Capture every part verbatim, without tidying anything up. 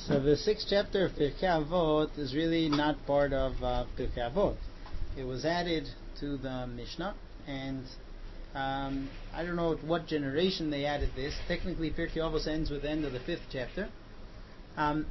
So the sixth chapter of Pirkei Avot is really not part of uh, Pirkei Avot. It was added to the Mishnah, and um, I don't know at what generation they added this. Technically, Pirkei Avot ends with the end of the fifth chapter. Um,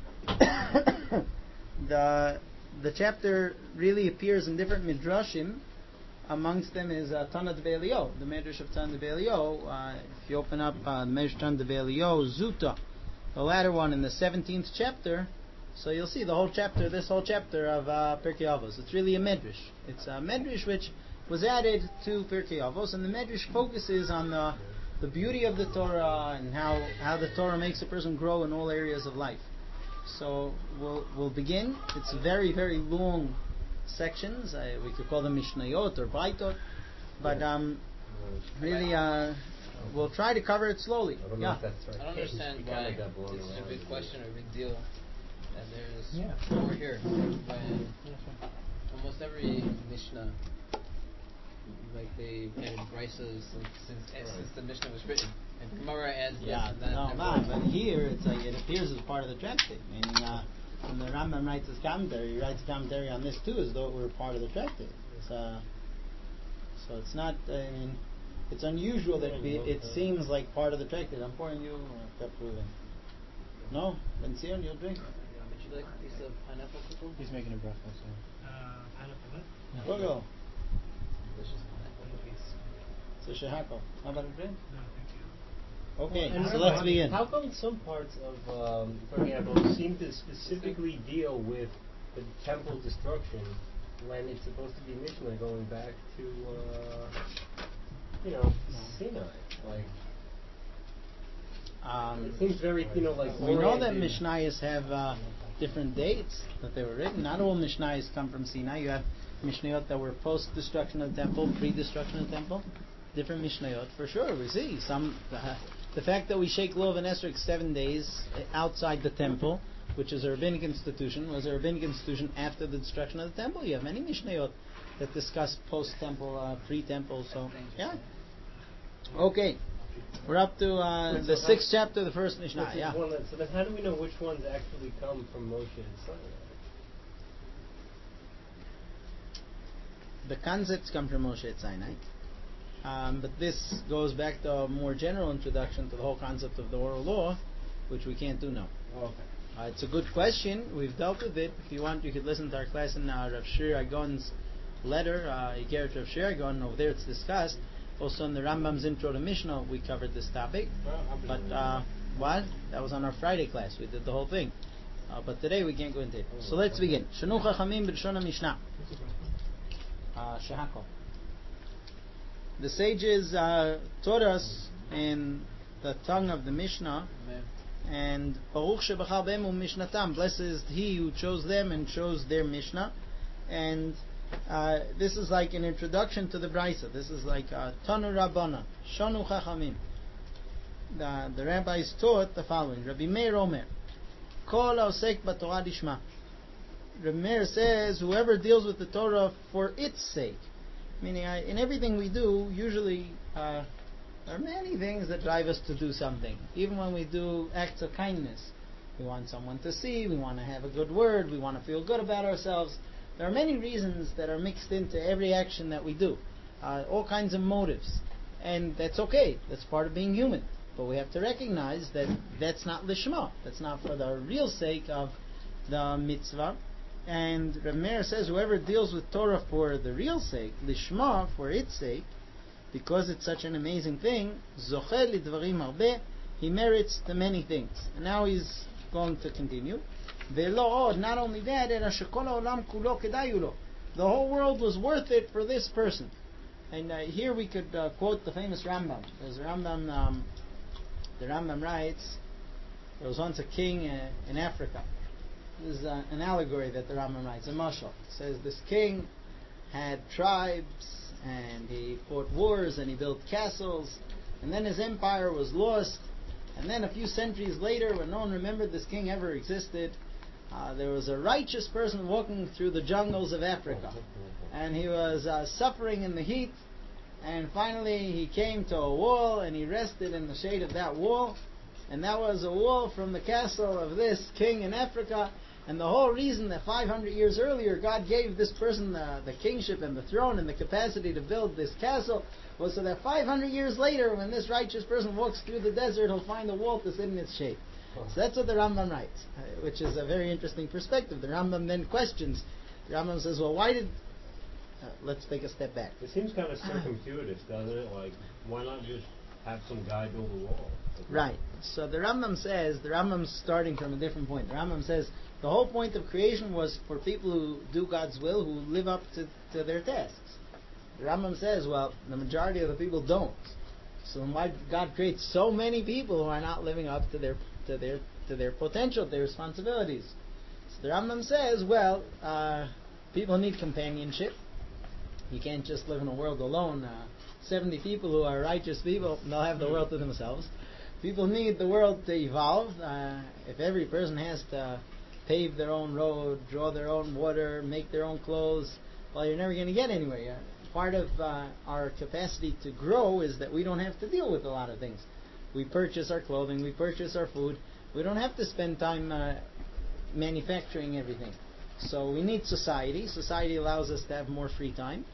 the the chapter really appears in different midrashim. Amongst them is uh, Tana Devei Eliyahu, the Medrash of Tana Devei Eliyahu. Uh, if you open up uh, the Medrash of Tana Devei Eliyahu, Zuta, the latter one in the seventeenth chapter, so you'll see the whole chapter, this whole chapter of uh, Pirkei Avos. It's really a Medrash. It's a Medrash which was added to Pirkei Avos, and the Medrash focuses on the the beauty of the Torah and how, how the Torah makes a person grow in all areas of life. So we'll we'll begin. It's very, very long sections. Uh, we could call them Mishnayot or Baitot, but um, really uh, we'll try to cover it slowly. I don't, yeah. right. I don't understand why it's a big question or a big deal that there's yeah. four here when almost every Mishnah, like they've added Braisos like, since right. since the Mishnah was written. And the Gemara adds yeah, this and that. No, man, but here it's like it appears as part of the tractate. Meaning, uh, when the Rambam writes his commentary, he writes commentary on this too, as though it were part of the tractate. It's, uh, so it's not. I mean, it's unusual that it, be, it seems like part of the tractate. I'm pouring you uh, pep proving. No, Ben Zion, you'll drink. Would you like a piece of pineapple pickle? He's making a breakfast. So. Uh, pineapple what? We'll go. Delicious pineapple cookies. So Shehako, how about a drink? No, thank you. Okay, Well, so let's begin. How come some parts of um, Pirkei Avot seem to specifically deal with the temple destruction when it's supposed to be Mishnah going back to, uh, you know, Sinai? Like, Um, it seems very, you know, like we know that oriented. Mishnayos have uh, different dates that they were written. Not all Mishnayos come from Sinai. You have Mishnayot that were post-destruction of the temple, pre-destruction of the temple. Different Mishnayot, for sure. We see some. Uh, the fact that we shake Lulav and Esrog seven days outside the temple, which is a rabbinic institution, was a rabbinic institution after the destruction of the temple. You have many Mishnayot that discuss post-temple, uh, pre-temple. So, yeah. Okay. We're up to uh, the sixth chapter, the first Mishnah. Yeah. One that, so then how do we know which ones actually come from Moshe and Sinai? The concepts come from Moshe at Sinai. Um, but this goes back to a more general introduction to the whole concept of the oral law, which we can't do now. Okay. Uh, it's a good question. We've dealt with it. If you want, you could listen to our class in uh, Rav Shir Agon's letter, uh, Igeret Rav Shir Agon. Over there it's discussed. Also in the Rambam's intro to Mishnah, we covered this topic. But, uh, what? That was on our Friday class. We did the whole thing. Uh, but today we can't go into it. So let's begin. Shanu Chachamim b'Lashon Mishnah. Uh, Shehako. The sages uh, taught us in the tongue of the Mishnah, Amen. And Baruch shebachar b'hem u'mishnatam. Blessed is he who chose them and chose their Mishnah. And uh, this is like an introduction to the Brisa. This is like uh, Tanu Rabbana, Shanu Chachamim. The, the rabbis taught the following. Rabbi Meir Omer, Kol haosek b'Torah lishma. Rabbi Meir says, whoever deals with the Torah for its sake. Meaning, uh, in everything we do, usually uh, there are many things that drive us to do something. Even when we do acts of kindness, we want someone to see, we want to have a good word, we want to feel good about ourselves. There are many reasons that are mixed into every action that we do, uh, all kinds of motives, and that's okay. That's part of being human. But we have to recognize that that's not lishma. That's not for the real sake of the mitzvah. And Rav Meir says whoever deals with Torah for the real sake, lishma, for its sake, because it's such an amazing thing, zocher lidvarim harbeh, he merits the many things. And now he's going to continue. Ve'lo od, not only that, ela shekol haolam kulo kedayu lo. The whole world was worth it for this person. And uh, here we could uh, quote the famous Rambam. There's Rambam, um, the Rambam writes, there was once a king uh, in Africa. This is uh, an allegory that the Rambam writes, a mashal. It says this king had tribes and he fought wars and he built castles, and then his empire was lost, and then a few centuries later, when no one remembered this king ever existed, uh, there was a righteous person walking through the jungles of Africa, and he was uh, suffering in the heat, and finally he came to a wall and he rested in the shade of that wall, and that was a wall from the castle of this king in Africa. And the whole reason that five hundred years earlier God gave this person the, the kingship and the throne and the capacity to build this castle was so that five hundred years later, when this righteous person walks through the desert, he'll find a wall to sit in its shade. So that's what the Rambam writes, uh, which is a very interesting perspective. The Rambam then questions. The Rambam says, well, why did... Uh, let's take a step back. It seems kind of circumtuitive, doesn't it? Like, why not just have some guy build a wall? Right. So the Rambam says, the Rambam's starting from a different point. The Rambam says, the whole point of creation was for people who do God's will, who live up to, to their tasks. The Rambam says, well, the majority of the people don't. So why God creates so many people who are not living up to their to their to their potential, their responsibilities? So the Rambam says, well, uh, people need companionship. You can't just live in a world alone. Uh, Seventy people who are righteous people, they'll have the world to themselves. People need the world to evolve. Uh, if every person has to pave their own road, draw their own water, make their own clothes, well, you're never going to get anywhere. Uh, part of uh, our capacity to grow is that we don't have to deal with a lot of things. We purchase our clothing, we purchase our food. We don't have to spend time uh, manufacturing everything. So we need society. Society allows us to have more free time.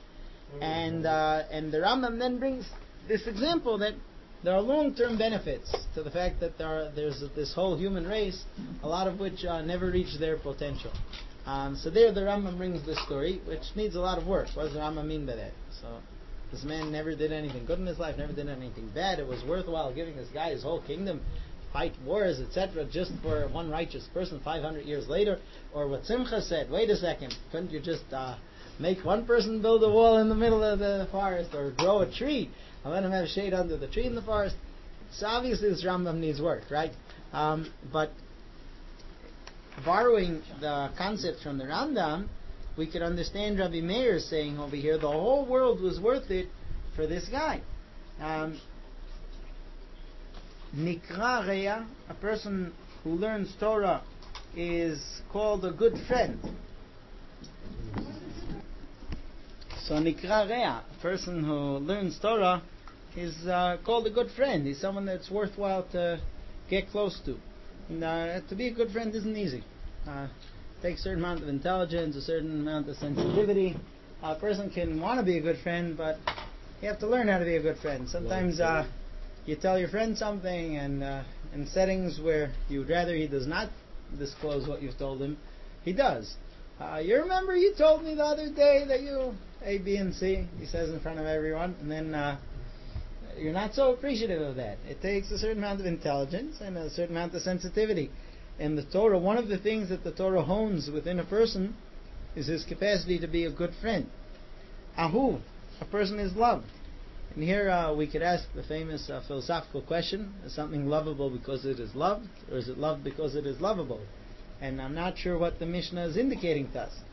And uh, and the Rambam then brings this example that there are long-term benefits to the fact that there are, there's this whole human race, a lot of which uh, never reach their potential. Um, so there the Rambam brings this story, which needs a lot of work. What does the Rambam mean by that? So this man never did anything good in his life, never did anything bad. It was worthwhile giving this guy his whole kingdom, fight wars, et cetera, just for one righteous person five hundred years later. Or what Simcha said, wait a second, couldn't you just uh, make one person build a wall in the middle of the forest, or grow a tree and let him have shade under the tree in the forest? So obviously this Rambam needs work, right? Um, but borrowing the concept from the Rambam, we could understand Rabbi Meir saying over here, the whole world was worth it for this guy. Um, Nikra Reya, a person who learns Torah, is called a good friend. So Nikra Reya, a person who learns Torah, is uh, called a good friend. He's someone that's worthwhile to get close to. And, uh, to be a good friend isn't easy. Uh, it takes a certain amount of intelligence, a certain amount of sensitivity. A person can want to be a good friend, but you have to learn how to be a good friend. Sometimes uh, you tell your friend something, and uh, in settings where you'd rather he does not disclose what you've told him, he does. Uh, you remember you told me the other day that you A, B, and C, he says in front of everyone, and then uh, you're not so appreciative of that. It takes a certain amount of intelligence and a certain amount of sensitivity. And the Torah, one of the things that the Torah hones within a person is his capacity to be a good friend. Ahu, a person is loved. And here uh, we could ask the famous uh, philosophical question, is something lovable because it is loved, or is it loved because it is lovable? And I'm not sure what the Mishnah is indicating to us.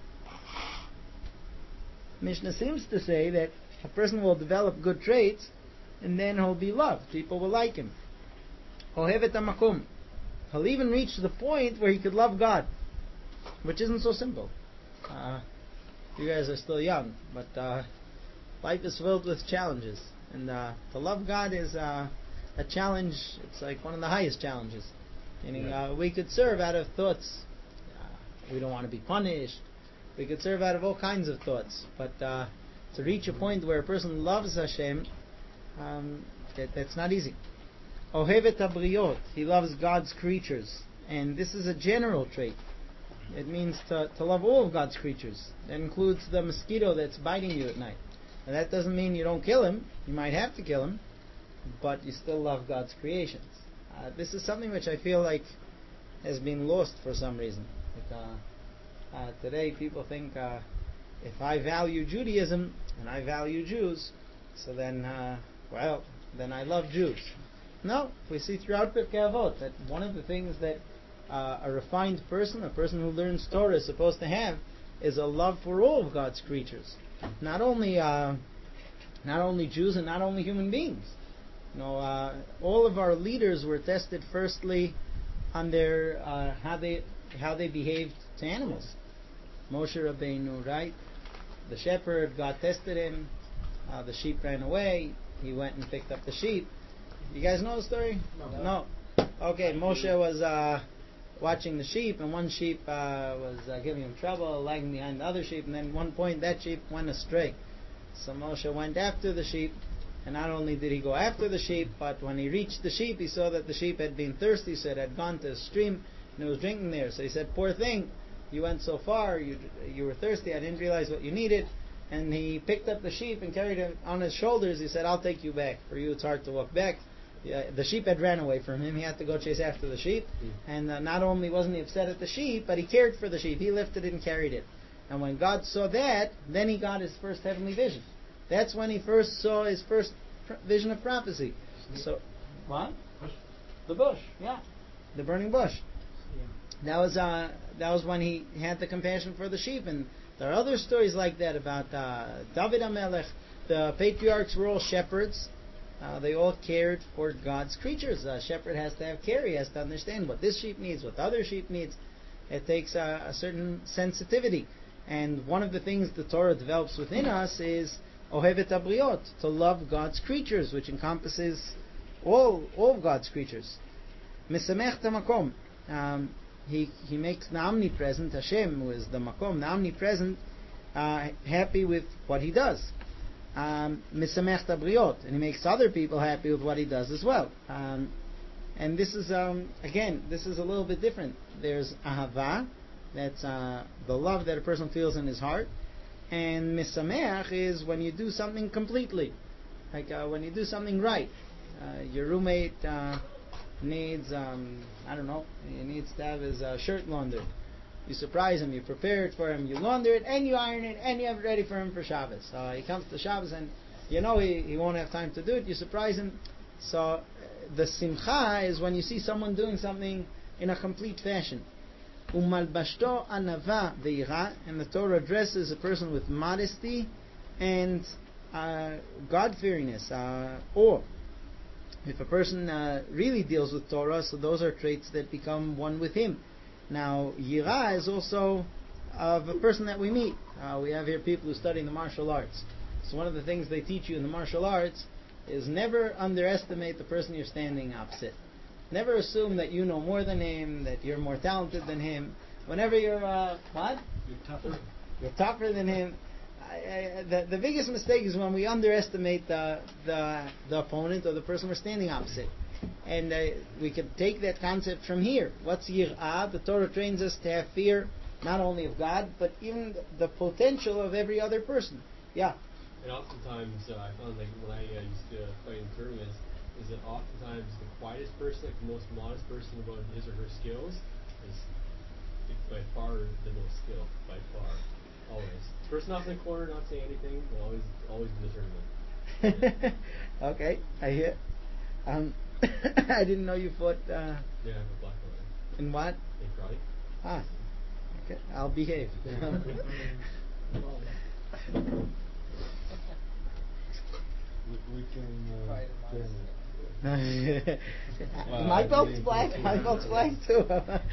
Mishnah seems to say that a person will develop good traits, and then he'll be loved. People will like him. Ohevet hamakom. He'll even reach the point where he could love God, which isn't so simple. Uh, you guys are still young, but uh, life is filled with challenges. And uh, to love God is uh, a challenge. It's like one of the highest challenges. Meaning yeah. uh, we could serve out of thoughts. Uh, we don't want to be punished. We could serve out of all kinds of thoughts. But uh, to reach a point where a person loves Hashem, um, that, that's not easy. Ohevet habriot. He loves God's creatures. And this is a general trait. It means to, to love all of God's creatures. That includes the mosquito that's biting you at night. And that doesn't mean you don't kill him. You might have to kill him, but you still love God's creations. Uh, this is something which I feel like has been lost for some reason. Like, uh, uh, today people think uh, if I value Judaism and I value Jews, so then, uh, well, then I love Jews. No, we see throughout Pirkei Avot that one of the things that uh, a refined person, a person who learns Torah, is supposed to have is a love for all of God's creatures. Not only uh, not only Jews and not only human beings. You know, uh, all of our leaders were tested firstly on their uh, how they how they behaved to animals. Moshe Rabbeinu, right? The shepherd, God tested him. Uh, the sheep ran away. He went and picked up the sheep. You guys know the story? No. No. Okay, Moshe was uh, watching the sheep, and one sheep uh, was uh, giving him trouble, lagging behind the other sheep, and then at one point that sheep went astray. So Moshe went after the sheep, and not only did he go after the sheep, but when he reached the sheep, he saw that the sheep had been thirsty, so it had gone to a stream, and it was drinking there. So he said, poor thing, you went so far, you you were thirsty, I didn't realize what you needed. And he picked up the sheep and carried it on his shoulders. He said, I'll take you back. For you it's hard to walk back. Yeah, the sheep had ran away from him. He had to go chase after the sheep. Mm. And uh, not only wasn't he upset at the sheep, but he cared for the sheep. He lifted it and carried it. And when God saw that, then he got his first heavenly vision. That's when he first saw his first pr- vision of prophecy. So, what? Bush. The bush, yeah. The burning bush. Yeah. That was uh, that was when he had the compassion for the sheep. And there are other stories like that about uh, David HaMelech. The patriarchs were all shepherds. Uh, they all cared for God's creatures. A shepherd has to have care. He has to understand what this sheep needs, what the other sheep needs. It takes a, a certain sensitivity. And one of the things the Torah develops within us is Ohevet Abriot, to love God's creatures, which encompasses all all of God's creatures. Mesamech Tamakom. Um, he he makes the omnipresent, Hashem, who is the Makom, the omnipresent, uh, happy with what he does. Misamech Tabriot, and he makes other people happy with what he does as well. Um, and this is um, again, this is a little bit different. There's Ahava, that's uh, the love that a person feels in his heart, and Misamech is when you do something completely, like uh, when you do something right. Uh, your roommate uh, needs, um, I don't know, he needs to have his uh, shirt laundered. You surprise him, you prepare it for him, you launder it, and you iron it, and you have it ready for him for Shabbos. Uh, he comes to Shabbos, and you know he, he won't have time to do it. You surprise him. So uh, the simcha is when you see someone doing something in a complete fashion. Umalbashto anava veira, and the Torah addresses a person with modesty and uh, God-fearingness, uh, awe. If a person uh, really deals with Torah, so those are traits that become one with him. Now, Yira is also of a person that we meet. Uh, we have here people who study the martial arts. So one of the things they teach you in the martial arts is never underestimate the person you're standing opposite. Never assume that you know more than him, that you're more talented than him. Whenever you're, uh, what? You're tougher. You're tougher than him. I, I, the, the biggest mistake is when we underestimate the, the, the opponent or the person we're standing opposite. And uh, we can take that concept from here. What's yir'ah? The Torah trains us to have fear, not only of God, but even the potential of every other person. Yeah. And oftentimes, uh, I found like when I uh, used to fight in tournaments, is that oftentimes the quietest person, like the most modest person about his or her skills, is by far the most skilled, by far, always. Person off in the corner, not saying anything, will always, always in the tournament. Okay, I hear. Um, I didn't know you fought. Uh, yeah, I have a black belt. In what? In karate. Ah, okay. I'll behave. we, we can. Uh, well, my belt's black. My belt's black too.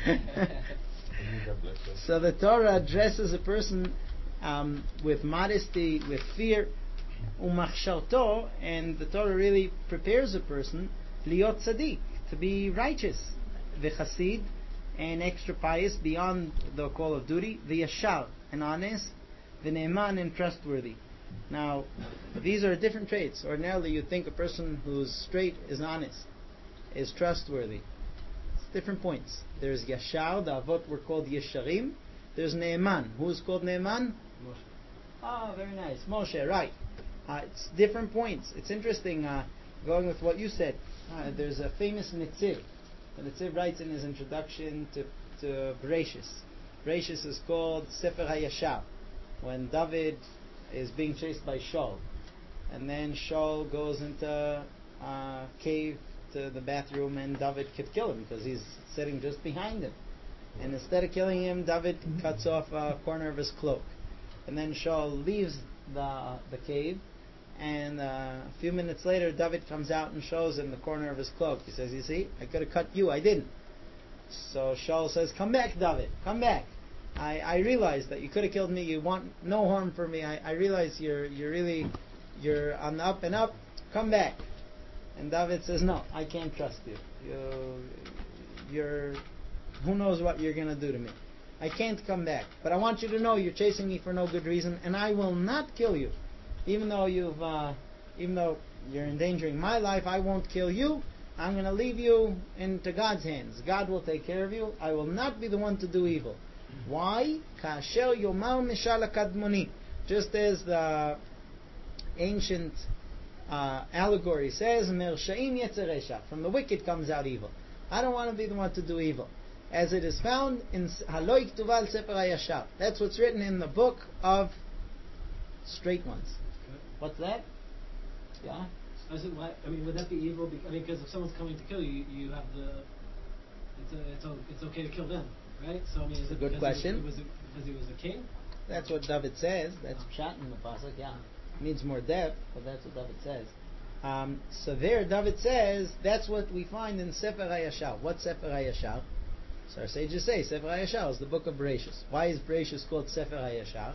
So the Torah addresses a person um, with modesty, with fear, umachsharto, and the Torah really prepares a person liot tzaddik, to be righteous, v'chasid, and extra pious beyond the call of duty, v'yashar, and honest, v'ne'eman, and trustworthy. Now, these are different traits. Ordinarily, you think a person who's straight is honest, is trustworthy. It's different points. There's yashar, the avot were called yesharim. There's ne'eman. Who's called ne'eman? Moshe. Ah, very nice. Moshe, right. Uh, it's different points. It's interesting, uh, going with what you said. Uh, there's a famous Netziv. The Netziv writes in his introduction to, to Bereshis. Bereshis is called Sefer HaYashar. When David is being chased by Shaul, and then Shaul goes into a cave to the bathroom, and David could kill him because he's sitting just behind him. And instead of killing him, David cuts off a corner of his cloak. And then Shaul leaves the the cave, and uh, a few minutes later, David comes out and shows him the corner of his cloak. He says, "You see, I could have cut you, I didn't." So Shaul says, "Come back, David, come back. I, I realize that you could have killed me. You want no harm for me. I, I realize you're you're really you're on the up and up. Come back." And David says, no, I can't trust you. you you're, who knows what you're going to do to me. I can't come back. But I want you to know you're chasing me for no good reason, and I will not kill you. Even though you've, uh, even though you're endangering my life, I won't kill you. I'm going to leave you into God's hands. God will take care of you. I will not be the one to do evil. Why? Kasher yomar mishal kadmoni. Just as the ancient uh, allegory says, Mershaim yetzer resha. From the wicked comes out evil. I don't want to be the one to do evil. As it is found in Haloi Ktuva al Sefer HaYashar. That's what's written in the book of straight ones. What's that? Yeah? I said, why, I mean, would that be evil? Be, I mean, because if someone's coming to kill you, you have the. It's a, it's, a, it's okay to kill them, right? So I mean, is it's it a good question. He was, he was a, because he was a king? That's what David says. That's pshat in the pasuk. Yeah, needs more depth, but that's what David says. Um, so there, David says that's what we find in Sefer HaYashar. What's Sefer HaYashar? So our sages say Sefer HaYashar is the book of Bereshis. Why is Bereshis called Sefer HaYashar?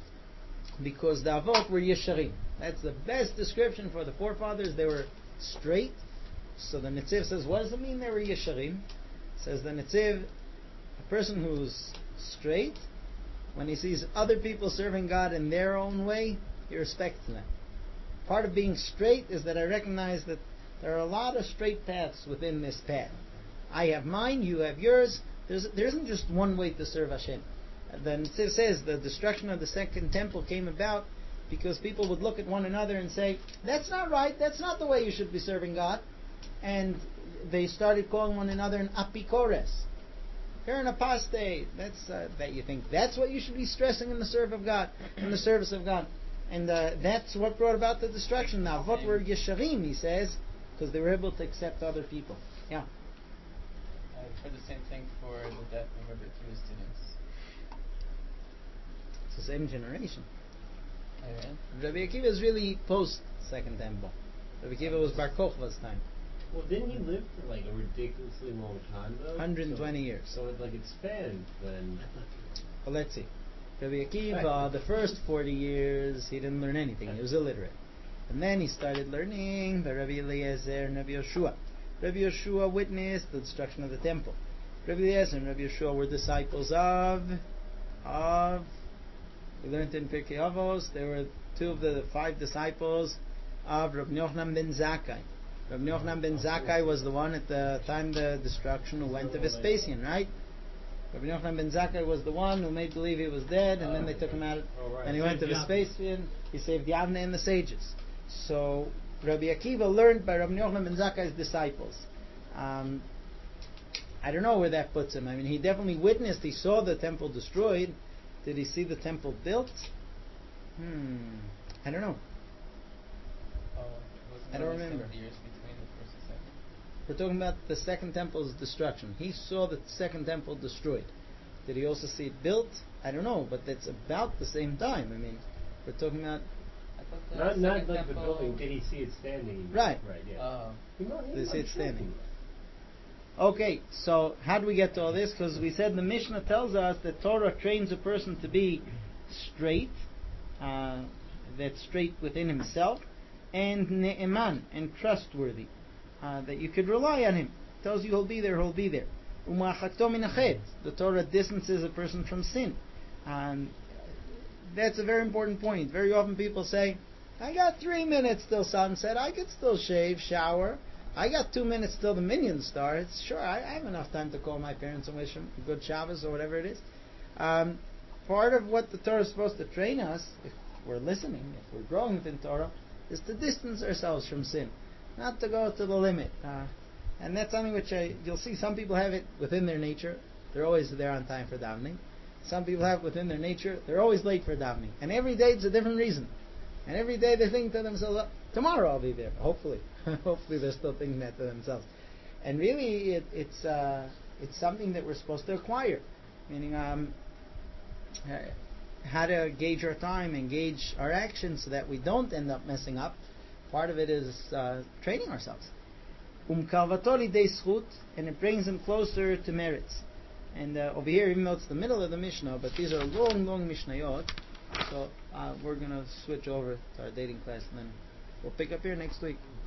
Because the Avot were Yesharim. That's the best description for the forefathers. They were straight. So the Netziv says, what does it mean they were Yesharim? Says the Netziv, a person who's straight, when he sees other people serving God in their own way, he respects them. Part of being straight is that I recognize that there are a lot of straight paths within this path. I have mine, you have yours. There's, there isn't just one way to serve Hashem. The Netziv says the destruction of the second temple came about because people would look at one another and say, that's not right, that's not the way you should be serving God. And they started calling one another an apikores. You're an apostate. That's uh, that you think that's what you should be stressing in the serve of God, in the service of God. And uh, that's what brought about the destruction. Now, what were Yesharim, he says, because they were able to accept other people. Yeah. I've heard the same thing for the death of Rabbi Akiva's students. It's the same generation. Oh, yeah? Rabbi Akiva is really post Second Temple. Rabbi Akiva was Bar Kochba's time. Well, didn't he live for like a ridiculously long time though? one hundred twenty so, years. So it, like it spanned then. Well, let's see. Rabbi Akiva, the first forty years, he didn't learn anything. He was illiterate. And then he started learning by Rabbi Eliezer and Rabbi Yeshua. Rabbi Yeshua witnessed the destruction of the temple. Rabbi Eliezer and Rabbi Yeshua were disciples of, of, we learned in Pirkei Avos, they were two of the five disciples of Rabbi Yochanan ben Zakkai. Rabbi Yochanan ben Zakkai was the one at the time of the destruction who went to Vespasian, right? Rabbi Yochanan ben Zakkai was the one who made believe he was dead, and then they took him out, and he went to Vespasian. He saved Yavne and the sages. So Rabbi Akiva learned by Rabbi Yochanan ben Zakkai's disciples. Um, I don't know where that puts him. I mean, he definitely witnessed. He saw the temple destroyed. Did he see the temple built? Hmm. I don't know. Oh, I don't remember. Years between the first and second. We're talking about the second temple's destruction. He saw the second temple destroyed. Did he also see it built? I don't know, but it's about the same time. I mean, we're talking about... I thought the Not, not second like the temple- building. Did he see it standing? Right. Right. Yeah. Oh. You know, Did he see I'm it sure standing? he- Okay, so how do we get to all this? Because we said the Mishnah tells us that Torah trains a person to be straight, uh, that's straight within himself, and ne'eman, and trustworthy, uh, that you could rely on him. Tells you he'll be there, he'll be there. Uma'achato min hachet, the Torah distances a person from sin. Um, that's a very important point. Very often people say, I got three minutes till sunset, I could still shave, shower. I got two minutes till the minion starts. Sure, I, I have enough time to call my parents and wish them a good Shabbos or whatever it is. Um, part of what the Torah is supposed to train us, if we're listening, if we're growing within Torah, is to distance ourselves from sin, not to go to the limit. Uh, and that's something which I, you'll see some people have it within their nature. They're always there on time for davening. Some people have it within their nature. They're always late for davening. And every day it's a different reason. And every day they think to themselves, tomorrow I'll be there, hopefully. Hopefully they're still thinking that to themselves. And really, it, it's uh, it's something that we're supposed to acquire. Meaning, um, how to gauge our time and gauge our actions so that we don't end up messing up. Part of it is uh, training ourselves. Umkalvatori de schut, and it brings them closer to merits. And uh, over here, even though it's the middle of the Mishnah, but these are long, long Mishnayot, so uh, we're going to switch over to our dating class, and then we'll pick up here next week.